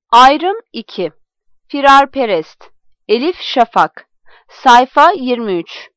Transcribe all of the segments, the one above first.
Ayrım 2. Firarperest. Elif Şafak. Sayfa 23.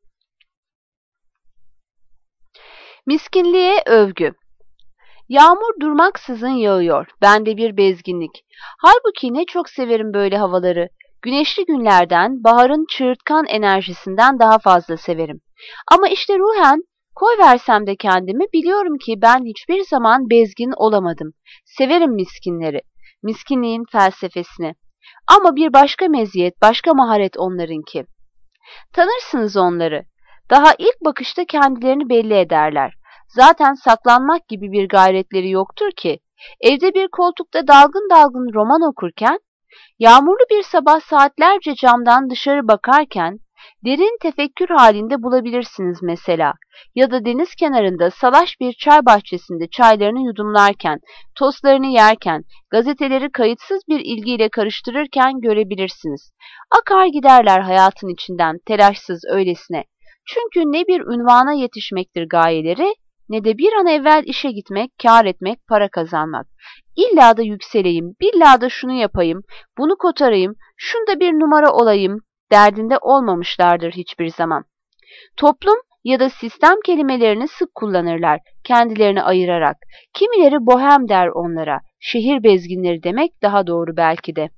Miskinliğe övgü. Yağmur durmaksızın yağıyor. Bende bir bezginlik. Halbuki ne çok severim böyle havaları. Güneşli günlerden, baharın çığırtkan enerjisinden daha fazla severim. Ama işte ruhen, koyversem de kendimi biliyorum ki ben hiçbir zaman bezgin olamadım. Severim miskinleri, miskinliğin felsefesini. Ama bir başka meziyet, başka maharet onlarınki. Tanırsınız onları. Daha ilk bakışta kendilerini belli ederler. Zaten saklanmak gibi bir gayretleri yoktur ki. Evde bir koltukta dalgın dalgın roman okurken, yağmurlu bir sabah saatlerce camdan dışarı bakarken, derin tefekkür halinde bulabilirsiniz mesela. Ya da deniz kenarında salaş bir çay bahçesinde çaylarını yudumlarken, tostlarını yerken, gazeteleri kayıtsız bir ilgiyle karıştırırken görebilirsiniz. Akar giderler hayatın içinden telaşsız öylesine. Çünkü ne bir ünvana yetişmektir gayeleri, ne de bir an evvel işe gitmek, kâr etmek, para kazanmak. İlla da yükseleyim, billa da şunu yapayım, bunu kotarayım, şunda bir numara olayım derdinde olmamışlardır hiçbir zaman. Toplum ya da sistem kelimelerini sık kullanırlar, kendilerini ayırarak. Kimileri bohem der onlara, şehir bezginleri demek daha doğru belki de.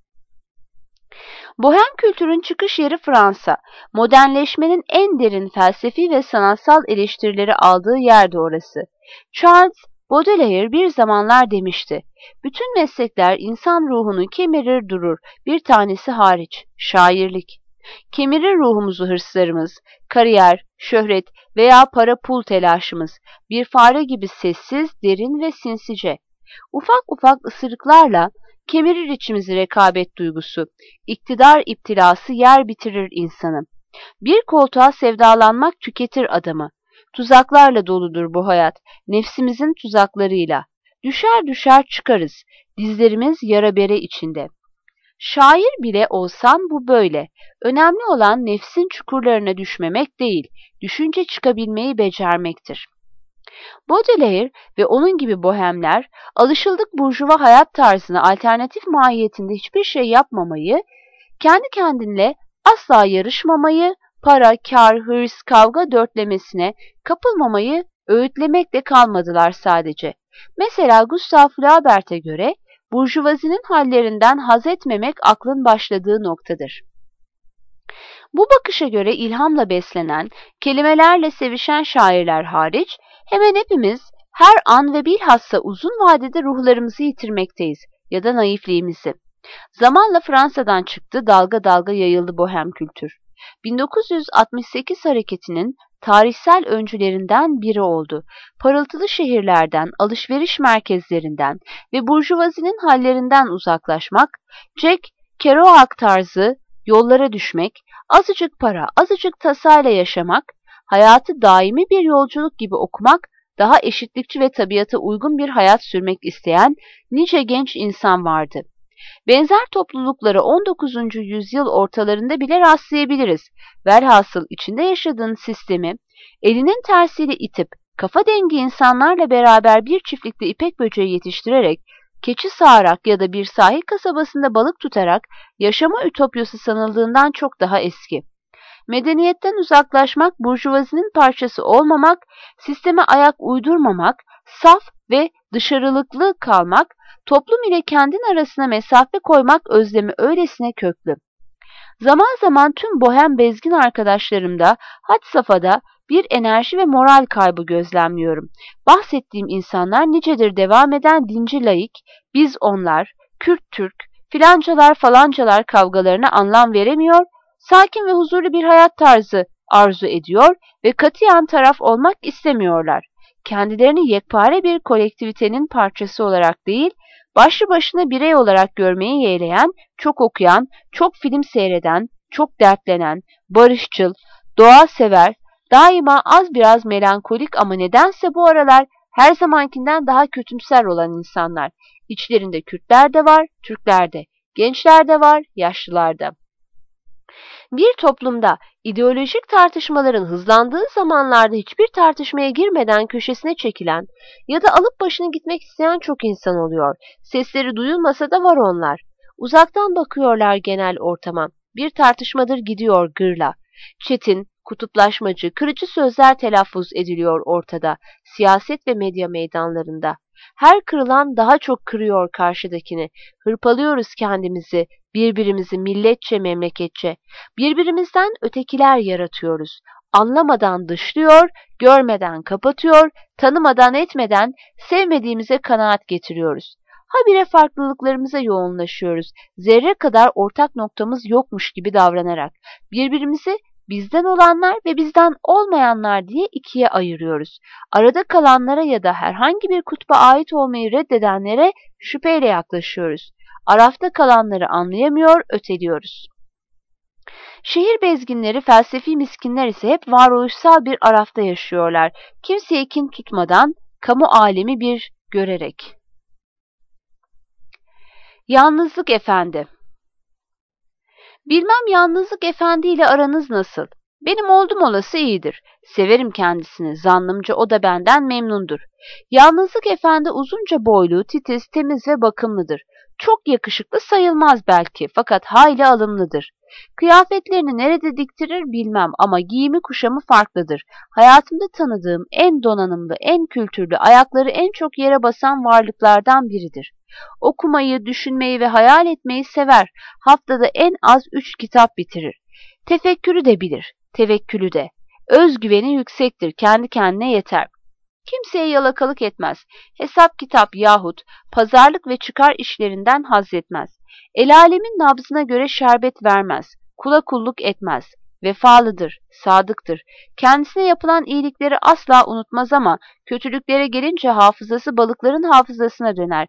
Bohem kültürün çıkış yeri Fransa, modernleşmenin en derin felsefi ve sanatsal eleştirileri aldığı yer de orası. Charles Baudelaire bir zamanlar demişti, bütün meslekler insan ruhunu kemirir durur, bir tanesi hariç, şairlik. Kemirir ruhumuzu hırslarımız, kariyer, şöhret veya para pul telaşımız, bir fare gibi sessiz, derin ve sinsice. Ufak ufak ısırıklarla kemirir içimizi rekabet duygusu, iktidar iptilası yer bitirir insanı. Bir koltuğa sevdalanmak tüketir adamı. Tuzaklarla doludur bu hayat, nefsimizin tuzaklarıyla. Düşer düşer çıkarız, dizlerimiz yara bere içinde. Şair bile olsan bu böyle. Önemli olan nefsin çukurlarına düşmemek değil, düşünce çıkabilmeyi becermektir. Baudelaire ve onun gibi bohemler, alışıldık burjuva hayat tarzına alternatif mahiyetinde hiçbir şey yapmamayı, kendi kendinle asla yarışmamayı, para, kar, hırs, kavga dörtlemesine kapılmamayı öğütlemekle kalmadılar sadece. Mesela Gustav Flaubert'e göre, burjuvazinin hallerinden haz etmemek aklın başladığı noktadır. Bu bakışa göre ilhamla beslenen, kelimelerle sevişen şairler hariç, hemen hepimiz her an ve bilhassa uzun vadede ruhlarımızı yitirmekteyiz ya da naifliğimizi. Zamanla Fransa'dan çıktı, dalga dalga yayıldı bohem kültür. 1968 hareketinin tarihsel öncülerinden biri oldu. Parıltılı şehirlerden, alışveriş merkezlerinden ve burjuvazinin hallerinden uzaklaşmak, Jack Kerouac tarzı yollara düşmek, azıcık para, azıcık tasayla yaşamak, hayatı daimi bir yolculuk gibi okumak, daha eşitlikçi ve tabiata uygun bir hayat sürmek isteyen nice genç insan vardı. Benzer toplulukları 19. yüzyıl ortalarında bile rastlayabiliriz. Velhasıl içinde yaşadığın sistemi elinin tersiyle itip kafa dengi insanlarla beraber bir çiftlikte ipek böceği yetiştirerek, keçi sağarak ya da bir sahil kasabasında balık tutarak yaşama ütopyası sanıldığından çok daha eski. Medeniyetten uzaklaşmak, burjuvazinin parçası olmamak, sisteme ayak uydurmamak, saf ve dışarılıklı kalmak, toplum ile kendin arasına mesafe koymak özlemi öylesine köklü. Zaman zaman tüm bohem bezgin arkadaşlarımda had safhada bir enerji ve moral kaybı gözlemliyorum. Bahsettiğim insanlar nicedir devam eden dinci laik, biz onlar, Kürt Türk, filancalar falancalar kavgalarına anlam veremiyor, sakin ve huzurlu bir hayat tarzı arzu ediyor ve katiyen taraf olmak istemiyorlar. Kendilerini yekpare bir kolektivitenin parçası olarak değil, başlı başına birey olarak görmeyi yeğleyen, çok okuyan, çok film seyreden, çok dertlenen, barışçıl, doğa sever, daima az biraz melankolik ama nedense bu aralar her zamankinden daha kötümser olan insanlar. İçlerinde Kürtler de var, Türkler de, gençler de var, yaşlılar da. Bir toplumda ideolojik tartışmaların hızlandığı zamanlarda hiçbir tartışmaya girmeden köşesine çekilen ya da alıp başını gitmek isteyen çok insan oluyor. Sesleri duyulmasa da var onlar. Uzaktan bakıyorlar genel ortama. Bir tartışmadır gidiyor gırla. Çetin, kutuplaşmacı, kırıcı sözler telaffuz ediliyor ortada, siyaset ve medya meydanlarında. Her kırılan daha çok kırıyor karşıdakini. Hırpalıyoruz kendimizi, birbirimizi milletçe, memleketçe. Birbirimizden ötekiler yaratıyoruz. Anlamadan dışlıyor, görmeden kapatıyor, tanımadan etmeden sevmediğimize kanaat getiriyoruz. Habire farklılıklarımıza yoğunlaşıyoruz. Zerre kadar ortak noktamız yokmuş gibi davranarak. Birbirimizi bizden olanlar ve bizden olmayanlar diye ikiye ayırıyoruz. Arada kalanlara ya da herhangi bir kutba ait olmayı reddedenlere şüpheyle yaklaşıyoruz. Arafta kalanları anlayamıyor, öteliyoruz. Şehir bezginleri, felsefi miskinler ise hep varoluşsal bir arafta yaşıyorlar. Kimseye kin tutmadan, kamu alemi bir görerek. Yalnızlık Efendi. Bilmem Yalnızlık Efendi ile aranız nasıl? Benim oldum olası iyidir. Severim kendisini, zannımca o da benden memnundur. Yalnızlık Efendi uzunca boylu, titiz, temiz ve bakımlıdır. Çok yakışıklı sayılmaz belki, fakat hayli alımlıdır. Kıyafetlerini nerede diktirir bilmem ama giyimi kuşamı farklıdır. Hayatımda tanıdığım en donanımlı, en kültürlü, ayakları en çok yere basan varlıklardan biridir. Okumayı, düşünmeyi ve hayal etmeyi sever. Haftada en az 3 kitap bitirir. Tefekkürü de bilir, tevekkülü de. Özgüveni yüksektir, kendi kendine yeter. Kimseye yalakalık etmez. Hesap kitap yahut pazarlık ve çıkar işlerinden haz etmez. El alemin nabzına göre şerbet vermez. Kula kulluk etmez. Vefalıdır, sadıktır. Kendisine yapılan iyilikleri asla unutmaz ama kötülüklere gelince hafızası balıkların hafızasına döner.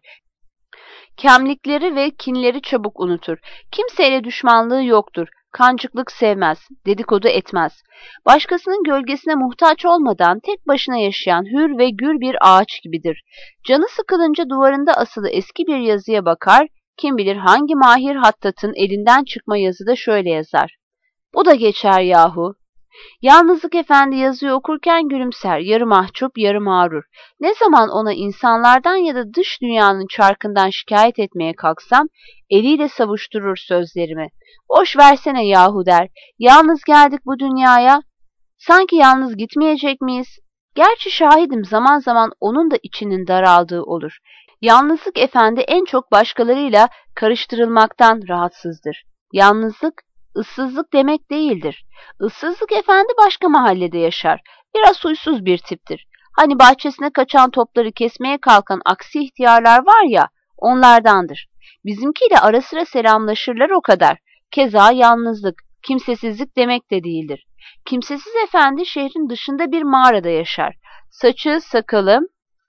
Kemlikleri ve kinleri çabuk unutur. Kimseyle düşmanlığı yoktur. Kancıklık sevmez, dedikodu etmez. Başkasının gölgesine muhtaç olmadan tek başına yaşayan hür ve gür bir ağaç gibidir. Canı sıkılınca duvarında asılı eski bir yazıya bakar, kim bilir hangi mahir hattatın elinden çıkma yazıda şöyle yazar. Bu da geçer yahu. Yalnızlık Efendi yazıyı okurken gülümser, yarı mahcup, yarı mağrur. Ne zaman ona insanlardan ya da dış dünyanın çarkından şikayet etmeye kalksam, eliyle savuşturur sözlerimi. Boş versene yahu der. Yalnız geldik bu dünyaya. Sanki yalnız gitmeyecek miyiz? Gerçi şahidim zaman zaman onun da içinin daraldığı olur. Yalnızlık Efendi en çok başkalarıyla karıştırılmaktan rahatsızdır. Yalnızlık, ıssızlık demek değildir. Issızlık Efendi başka mahallede yaşar. Biraz huysuz bir tiptir. Hani bahçesine kaçan topları kesmeye kalkan aksi ihtiyarlar var ya, onlardandır. Bizimkiyle ara sıra selamlaşırlar o kadar. Keza yalnızlık, kimsesizlik demek de değildir. Kimsesiz Efendi şehrin dışında bir mağarada yaşar. Saçı, sakalı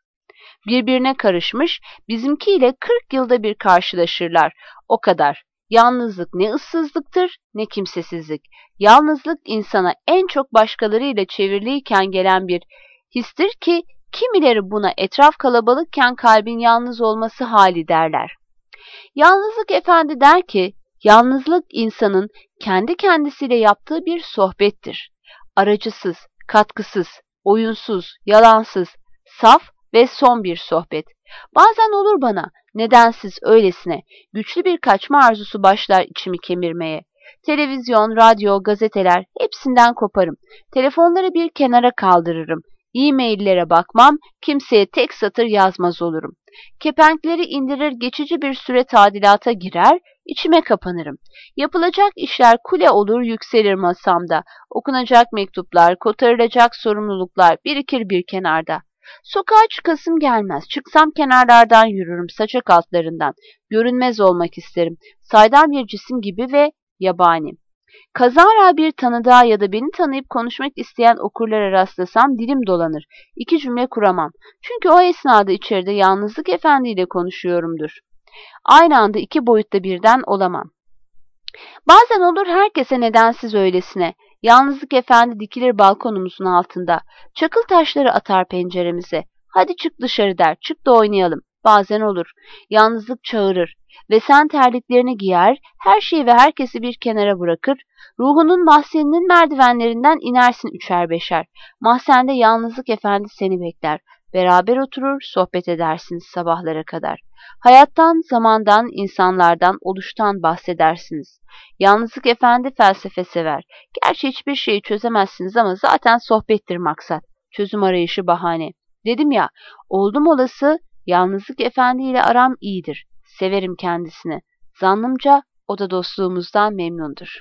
birbirine karışmış, bizimkiyle 40 yılda bir karşılaşırlar. O kadar. Yalnızlık ne ıssızlıktır ne kimsesizlik. Yalnızlık insana en çok başkalarıyla çevriliyken gelen bir histir ki kimileri buna etraf kalabalıkken kalbin yalnız olması hali derler. Yalnızlık Efendi der ki, yalnızlık insanın kendi kendisiyle yaptığı bir sohbettir. Aracısız, katkısız, oyunsuz, yalansız, saf ve son bir sohbet. Bazen olur bana, nedensiz öylesine, güçlü bir kaçma arzusu başlar içimi kemirmeye. Televizyon, radyo, gazeteler hepsinden koparım. Telefonları bir kenara kaldırırım. E-maillere bakmam, kimseye tek satır yazmaz olurum. Kepenkleri indirir, geçici bir süre tadilata girer, içime kapanırım. Yapılacak işler kule olur, yükselir masamda. Okunacak mektuplar, kotarılacak sorumluluklar birikir bir kenarda. Sokağa çıkasım gelmez. Çıksam kenarlardan yürürüm, saçak altlarından. Görünmez olmak isterim. Saydam bir cisim gibi ve yabani. Kazara bir tanıdığa ya da beni tanıyıp konuşmak isteyen okurlara rastlasam dilim dolanır. İki cümle kuramam. Çünkü o esnada içeride Yalnızlık Efendi ile konuşuyorumdur. Aynı anda iki boyutta birden olamam. Bazen olur herkese nedensiz öylesine. Yalnızlık Efendi dikilir balkonumuzun altında. Çakıl taşları atar penceremize. Hadi çık dışarı der, çık da oynayalım. Bazen olur. Yalnızlık çağırır. ve sen terliklerini giyer, her şeyi ve herkesi bir kenara bırakır, ruhunun mahzeninin merdivenlerinden inersin üçer beşer. Mahzende yalnızlık efendi seni bekler. Beraber oturur, sohbet edersiniz sabahlara kadar. Hayattan, zamandan, insanlardan, oluştan bahsedersiniz. Yalnızlık efendi felsefe sever. Gerçi hiçbir şeyi çözemezsiniz ama zaten sohbettir maksat. Çözüm arayışı bahane. Dedim ya, oldum olası yalnızlık efendi ile aram iyidir. Severim kendisini. Zannımca o da dostluğumuzdan memnundur.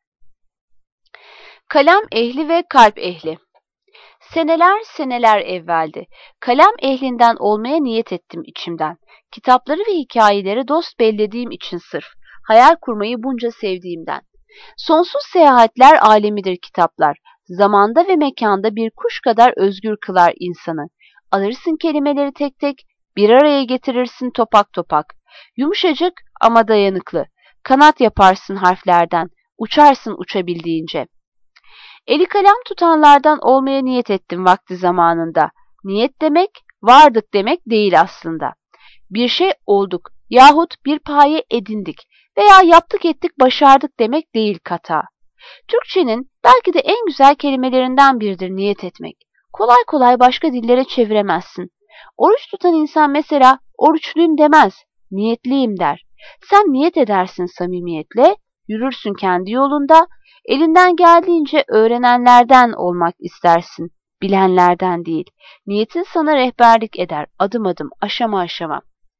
Kalem ehli ve kalp ehli. Seneler seneler evveldi. Kalem ehlinden olmaya niyet ettim içimden. Kitapları ve hikayeleri dost bellediğim için sırf. Hayal kurmayı bunca sevdiğimden. Sonsuz seyahatler alemidir kitaplar. Zamanda ve mekanda bir kuş kadar özgür kılar insanı. Alırsın kelimeleri tek tek, bir araya getirirsin topak topak. Yumuşacık ama dayanıklı. Kanat yaparsın harflerden, uçarsın uçabildiğince. Eli kalem tutanlardan olmaya niyet ettim vakti zamanında. Niyet demek, vardık demek değil aslında. Bir şey olduk yahut bir paye edindik veya yaptık ettik başardık demek değil kata. Türkçenin belki de en güzel kelimelerinden biridir niyet etmek. Kolay kolay başka dillere çeviremezsin. Oruç tutan insan mesela oruçluyum demez, niyetliyim der. Sen niyet edersin samimiyetle, yürürsün kendi yolunda, elinden geldiğince öğrenenlerden olmak istersin, bilenlerden değil. Niyetin sana rehberlik eder, adım adım, aşama aşama.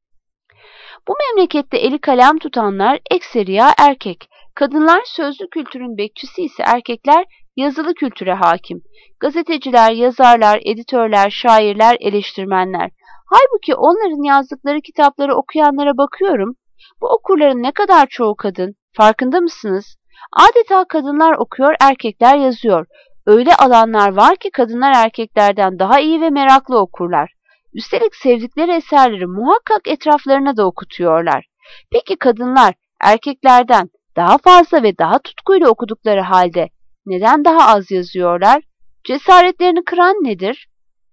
Bu memlekette eli kalem tutanlar ekseriya erkek. Kadınlar sözlü kültürün bekçisi ise erkekler yazılı kültüre hakim. Gazeteciler, yazarlar, editörler, şairler, eleştirmenler. Halbuki onların yazdıkları kitapları okuyanlara bakıyorum. Bu okurların ne kadar çoğu kadın, farkında mısınız? Adeta kadınlar okuyor, erkekler yazıyor. Öyle alanlar var ki kadınlar erkeklerden daha iyi ve meraklı okurlar. Üstelik sevdikleri eserleri muhakkak etraflarına da okutuyorlar. Peki kadınlar erkeklerden daha fazla ve daha tutkuyla okudukları halde neden daha az yazıyorlar? Cesaretlerini kıran nedir?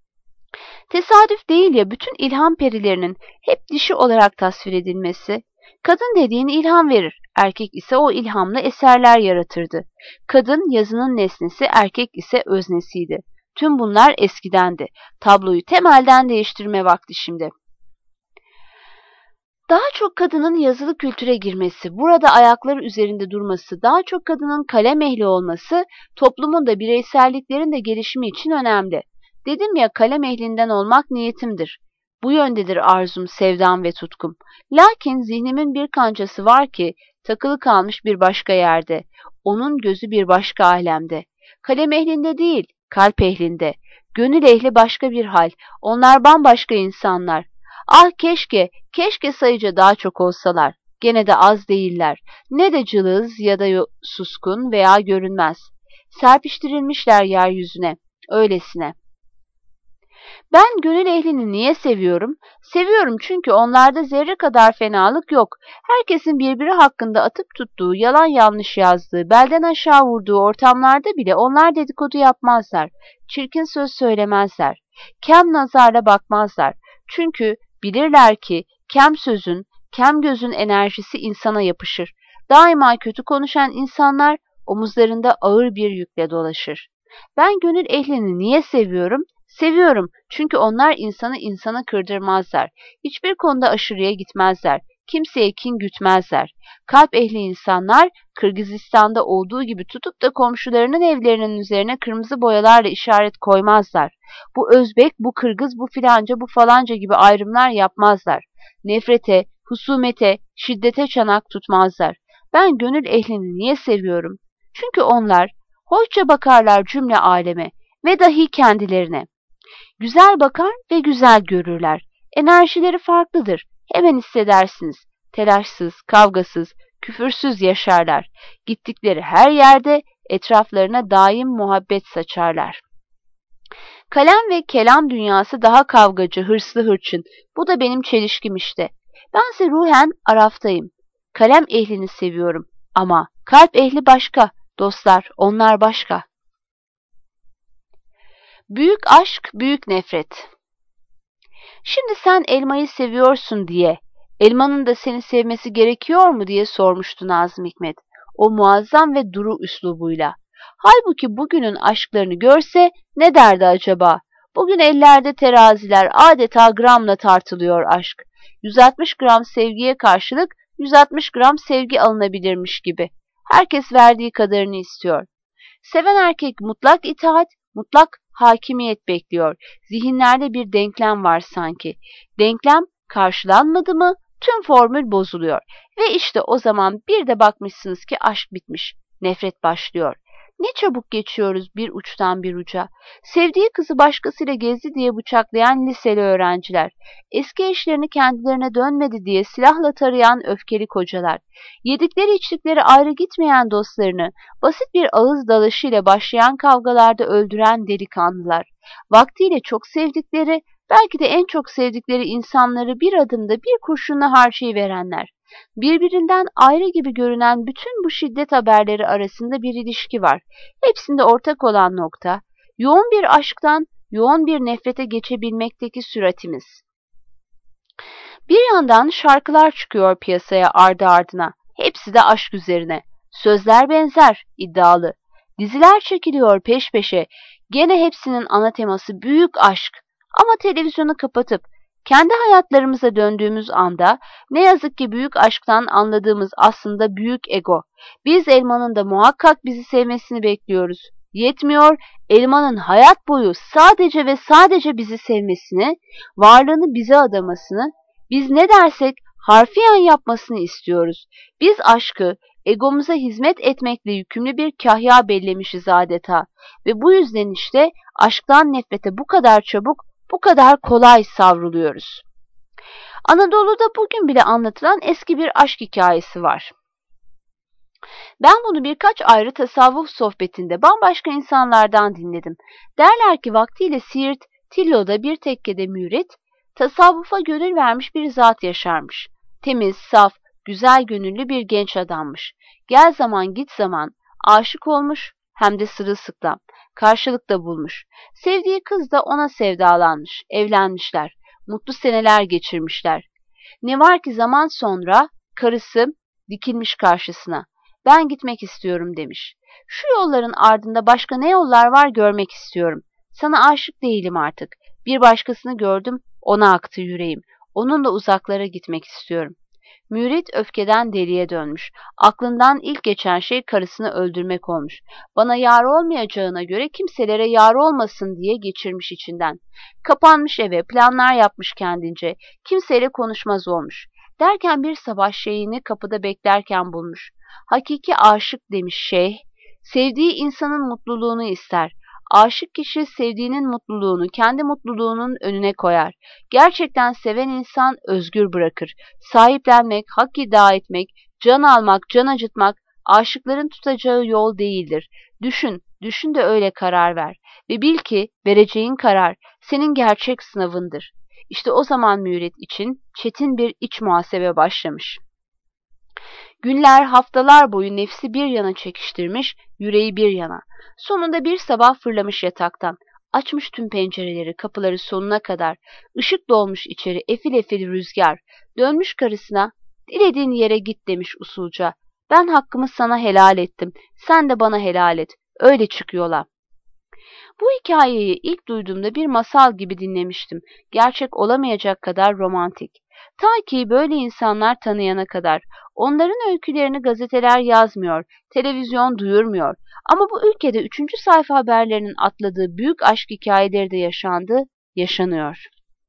Tesadüf değil ya bütün ilham perilerinin hep dişi olarak tasvir edilmesi. Kadın dediğin ilham verir, erkek ise o ilhamla eserler yaratırdı. Kadın yazının nesnesi, erkek ise öznesiydi. Tüm bunlar eskidendi. Tabloyu temelden değiştirme vakti şimdi. Daha çok kadının yazılı kültüre girmesi, burada ayakları üzerinde durması, daha çok kadının kalem ehli olması, toplumun da bireyselliklerin de gelişimi için önemli. Dedim ya kalem ehlinden olmak niyetimdir. Bu yöndedir arzum, sevdam ve tutkum. Lakin zihnimin bir kancası var ki takılı kalmış bir başka yerde. Onun gözü bir başka alemde. Kalem ehlinde değil, kalp ehlinde. Gönül ehli başka bir hal. Onlar bambaşka insanlar. Ah keşke sayıca daha çok olsalar. Gene de az değiller. Ne de cılız ya da suskun veya görünmez. Serpiştirilmişler yeryüzüne, öylesine. Ben gönül ehlini niye seviyorum? Seviyorum çünkü onlarda zerre kadar fenalık yok. Herkesin birbiri hakkında atıp tuttuğu, yalan yanlış yazdığı, belden aşağı vurduğu ortamlarda bile onlar dedikodu yapmazlar. Çirkin söz söylemezler. Kem nazarla bakmazlar. Çünkü bilirler ki kem sözün, kem gözün enerjisi insana yapışır. Daima kötü konuşan insanlar omuzlarında ağır bir yükle dolaşır. Ben gönül ehlini niye seviyorum? Seviyorum çünkü onlar insanı insana kırdırmazlar. Hiçbir konuda aşırıya gitmezler. Kimseye kin gütmezler. Kalp ehli insanlar Kırgızistan'da olduğu gibi tutup da komşularının evlerinin üzerine kırmızı boyalarla işaret koymazlar. Bu Özbek, bu Kırgız, bu filanca, bu falanca gibi ayrımlar yapmazlar. Nefrete, husumete, şiddete çanak tutmazlar. Ben gönül ehlini niye seviyorum? Çünkü onlar hoşça bakarlar cümle aleme ve dahi kendilerine. Güzel bakar ve güzel görürler. Enerjileri farklıdır. Hemen hissedersiniz. Telaşsız, kavgasız, küfürsüz yaşarlar. Gittikleri her yerde etraflarına daim muhabbet saçarlar. Kalem ve kelam dünyası daha kavgacı, hırslı hırçın. Bu da benim çelişkim işte. Bense ruhen Araf'tayım. Kalem ehlini seviyorum. Ama kalp ehli başka. Dostlar, onlar başka. Büyük aşk, büyük nefret. Şimdi sen elmayı seviyorsun diye Elmanın da seni sevmesi gerekiyor mu diye sormuştu Nazım Hikmet, o muazzam ve duru üslubuyla. Halbuki bugünün aşklarını görse ne derdi acaba? Bugün ellerde teraziler, adeta gramla tartılıyor aşk. 160 gram sevgiye karşılık 160 gram sevgi alınabilirmiş gibi. Herkes verdiği kadarını istiyor. Seven erkek mutlak itaat, mutlak hakimiyet bekliyor. Zihinlerde bir denklem var sanki. Denklem karşılanmadı mı tüm formül bozuluyor. Ve işte o zaman bir de bakmışsınız ki aşk bitmiş. Nefret başlıyor. Ne çabuk geçiyoruz bir uçtan bir uca. Sevdiği kızı başkasıyla gezdi diye bıçaklayan liseli öğrenciler. Eski eşlerini kendilerine dönmedi diye silahla tarayan öfkeli kocalar. Yedikleri içtikleri ayrı gitmeyen dostlarını basit bir ağız dalaşıyla başlayan kavgalarda öldüren delikanlılar. Vaktiyle çok sevdikleri, belki de en çok sevdikleri insanları bir adımda bir kurşunla harcayıverenler. Birbirinden ayrı gibi görünen bütün bu şiddet haberleri arasında bir ilişki var. Hepsinde ortak olan nokta, yoğun bir aşktan yoğun bir nefrete geçebilmekteki süratimiz. Bir yandan şarkılar çıkıyor piyasaya ardı ardına. Hepsi de aşk üzerine. Sözler benzer, iddialı. Diziler çekiliyor peş peşe. Gene hepsinin ana teması büyük aşk. Ama televizyonu kapatıp kendi hayatlarımıza döndüğümüz anda ne yazık ki büyük aşktan anladığımız aslında büyük ego. Biz elmanın da muhakkak bizi sevmesini bekliyoruz. Yetmiyor, elmanın hayat boyu sadece ve sadece bizi sevmesini, varlığını bize adamasını, biz ne dersek harfiyen yapmasını istiyoruz. Biz aşkı egomuza hizmet etmekle yükümlü bir kahya bellemişiz adeta. Ve bu yüzden işte aşktan nefrete bu kadar çabuk, bu kadar kolay savruluyoruz. Anadolu'da bugün bile anlatılan eski bir aşk hikayesi var. Ben bunu birkaç ayrı tasavvuf sohbetinde bambaşka insanlardan dinledim. Derler ki vaktiyle Siirt, Tillo'da bir tekkede mürit, tasavvufa gönül vermiş bir zat yaşarmış. Temiz, saf, güzel gönüllü bir genç adammış. Gel zaman git zaman aşık olmuş, hem de sırılsıklam. Karşılık da bulmuş. Sevdiği kız da ona sevdalanmış, evlenmişler. Mutlu seneler geçirmişler. Ne var ki zaman sonra karısı dikilmiş karşısına. Ben gitmek istiyorum demiş. Şu yolların ardında başka ne yollar var görmek istiyorum. Sana aşık değilim artık. Bir başkasını gördüm, ona aktı yüreğim. Onunla uzaklara gitmek istiyorum. Mürit öfkeden deliye dönmüş. Aklından ilk geçen şey karısını öldürmek olmuş. Bana yar olmayacağına göre kimselere yar olmasın diye geçirmiş içinden. Kapanmış eve, planlar yapmış kendince. Kimseyle konuşmaz olmuş. Derken bir sabah şeyhini kapıda beklerken bulmuş. Hakiki aşık demiş şeyh, sevdiği insanın mutluluğunu ister. Aşık kişi sevdiğinin mutluluğunu, kendi mutluluğunun önüne koyar. Gerçekten seven insan özgür bırakır. Sahiplenmek, hak iddia etmek, can almak, can acıtmak, aşıkların tutacağı yol değildir. Düşün, düşün de öyle karar ver. Ve bil ki vereceğin karar senin gerçek sınavındır. İşte o zaman mürit için çetin bir iç muhasebe başlamış. Günler, haftalar boyu nefsi bir yana çekiştirmiş, yüreği bir yana. Sonunda bir sabah fırlamış yataktan. Açmış tüm pencereleri, kapıları sonuna kadar. Işık dolmuş içeri, efil efil rüzgar. Dönmüş karısına, dilediğin yere git demiş usulca. Ben hakkımı sana helal ettim, sen de bana helal et. Öyle çık yola. Bu hikayeyi ilk duyduğumda bir masal gibi dinlemiştim. Gerçek olamayacak kadar romantik. Ta ki böyle insanlar tanıyana kadar. Onların öykülerini gazeteler yazmıyor, televizyon duyurmuyor. Ama bu ülkede 3. sayfa haberlerinin atladığı büyük aşk hikayeleri de yaşandı, yaşanıyor.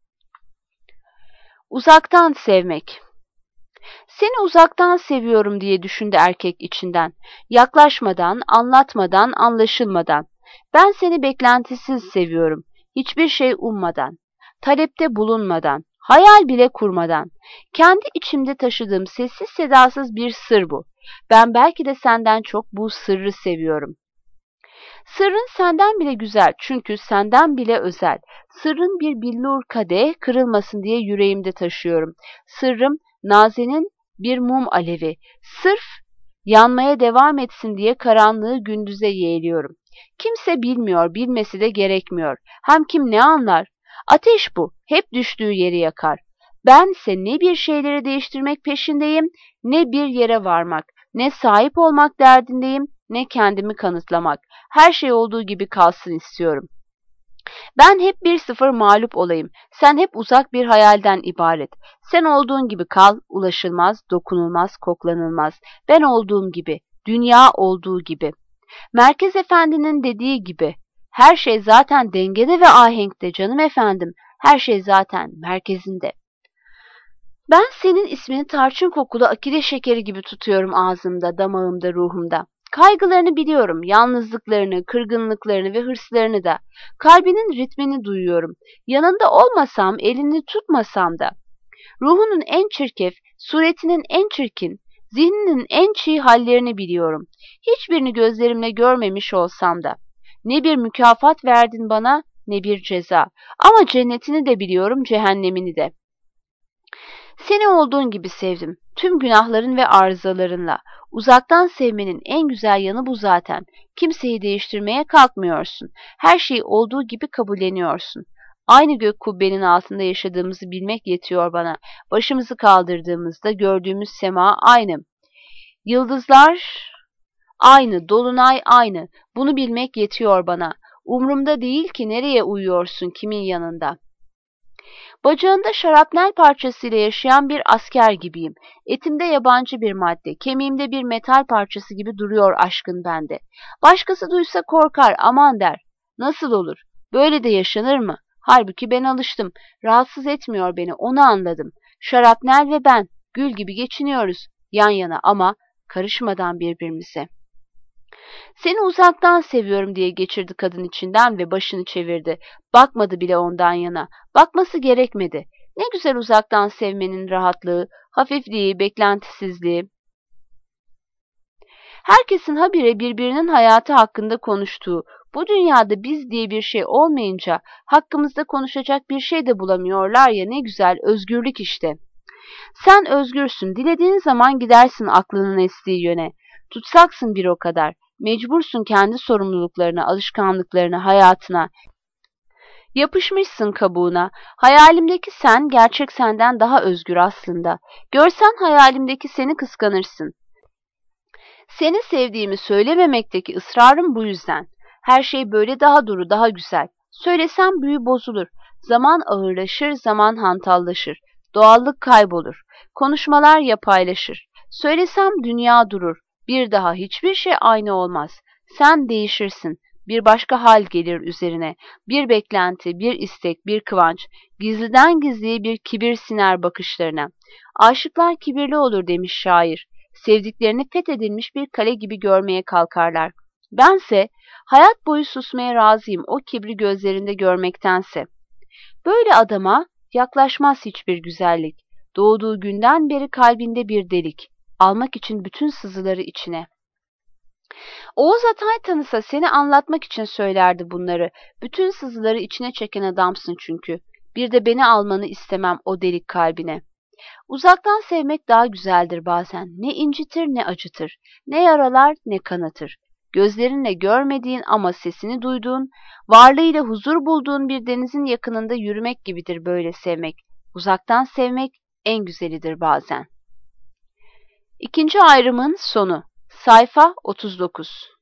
Uzaktan sevmek. Seni uzaktan seviyorum diye düşündü erkek içinden. Yaklaşmadan, anlatmadan, anlaşılmadan. Ben seni beklentisiz seviyorum. Hiçbir şey ummadan, talepte bulunmadan, hayal bile kurmadan. Kendi içimde taşıdığım sessiz sedasız bir sır bu. Ben belki de senden çok bu sırrı seviyorum. Sırrın senden bile güzel çünkü senden bile özel. Sırrın bir billur kadeh kırılmasın diye yüreğimde taşıyorum. Sırrım nazenin bir mum alevi. Sırf yanmaya devam etsin diye karanlığı gündüze yeğliyorum. Kimse bilmiyor, bilmesi de gerekmiyor. Hem kim ne anlar? Ateş bu, hep düştüğü yeri yakar. Bense ne bir şeyleri değiştirmek peşindeyim, ne bir yere varmak, ne sahip olmak derdindeyim, ne kendimi kanıtlamak. Her şey olduğu gibi kalsın istiyorum. Ben hep 1-0 mağlup olayım. Sen hep uzak bir hayalden ibaret. Sen olduğun gibi kal, ulaşılmaz, dokunulmaz, koklanılmaz. Ben olduğum gibi, dünya olduğu gibi. Merkez Efendi'nin dediği gibi, her şey zaten dengede ve ahenkte canım efendim. Her şey zaten merkezinde. Ben senin ismini tarçın kokulu akide şekeri gibi tutuyorum ağzımda, damağımda, ruhumda. Kaygılarını biliyorum, yalnızlıklarını, kırgınlıklarını ve hırslarını da. Kalbinin ritmini duyuyorum. Yanında olmasam, elini tutmasam da. Ruhunun en çirkef, suretinin en çirkin, zihninin en çiğ hallerini biliyorum. Hiçbirini gözlerimle görmemiş olsam da. Ne bir mükafat verdin bana, ne bir ceza. Ama cennetini de biliyorum, cehennemini de. Seni olduğun gibi sevdim. Tüm günahların ve arızalarınla. Uzaktan sevmenin en güzel yanı bu zaten. Kimseyi değiştirmeye kalkmıyorsun. Her şeyi olduğu gibi kabulleniyorsun. Aynı gök kubbenin altında yaşadığımızı bilmek yetiyor bana. Başımızı kaldırdığımızda gördüğümüz sema aynı. Yıldızlar aynı, dolunay aynı. Bunu bilmek yetiyor bana. Umrumda değil ki nereye uyuyorsun, kimin yanında. Bacağında şarapnel parçasıyla yaşayan bir asker gibiyim. Etimde yabancı bir madde, kemiğimde bir metal parçası gibi duruyor aşkın bende. Başkası duysa korkar, aman der. Nasıl olur? Böyle de yaşanır mı? Halbuki ben alıştım. Rahatsız etmiyor beni, onu anladım. Şarapnel ve ben, gül gibi geçiniyoruz. Yan yana ama karışmadan birbirimize. Seni uzaktan seviyorum diye geçirdi kadın içinden ve başını çevirdi. Bakmadı bile ondan yana. Bakması gerekmedi. Ne güzel uzaktan sevmenin rahatlığı, hafifliği, beklentisizliği. Herkesin habire birbirinin hayatı hakkında konuştuğu, bu dünyada biz diye bir şey olmayınca hakkımızda konuşacak bir şey de bulamıyorlar ya, ne güzel özgürlük işte. Sen özgürsün, dilediğin zaman gidersin aklının estiği yöne. Tutsaksın bir o kadar. Mecbursun kendi sorumluluklarına, alışkanlıklarına, hayatına. Yapışmışsın kabuğuna. Hayalimdeki sen, gerçek senden daha özgür aslında. Görsen hayalimdeki seni kıskanırsın. Seni sevdiğimi söylememekteki ısrarım bu yüzden. Her şey böyle daha duru, daha güzel. Söylesem büyü bozulur. Zaman ağırlaşır, zaman hantallaşır. Doğallık kaybolur. Konuşmalar yapaylaşır. Söylesem dünya durur. Bir daha hiçbir şey aynı olmaz. Sen değişirsin. Bir başka hal gelir üzerine. Bir beklenti, bir istek, bir kıvanç. Gizliden gizliye bir kibir siner bakışlarına. Aşıklar kibirli olur demiş şair. Sevdiklerini fethedilmiş bir kale gibi görmeye kalkarlar. Bense hayat boyu susmaya razıyım o kibri gözlerinde görmektense. Böyle adama yaklaşmaz hiçbir güzellik. Doğduğu günden beri kalbinde bir delik. Almak için bütün sızıları içine. Oğuz Atay tanısa seni anlatmak için söylerdi bunları. Bütün sızıları içine çeken adamsın çünkü. Bir de beni almanı istemem o delik kalbine. Uzaktan sevmek daha güzeldir bazen. Ne incitir ne acıtır. Ne yaralar ne kanatır. Gözlerinle görmediğin ama sesini duyduğun, varlığıyla huzur bulduğun bir denizin yakınında yürümek gibidir böyle sevmek. Uzaktan sevmek en güzelidir bazen. İkinci ayrımın sonu. Sayfa 39.